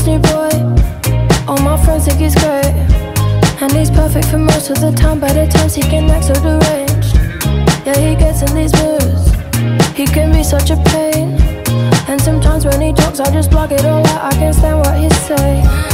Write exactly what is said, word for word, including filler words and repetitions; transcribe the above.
this new boy. All my friends think he's great, and he's perfect for most of the time, but at times he can act so deranged. Yeah, he gets in these moods, he can be such a pain. And sometimes when he talks I just block it all out, I can't stand what he say.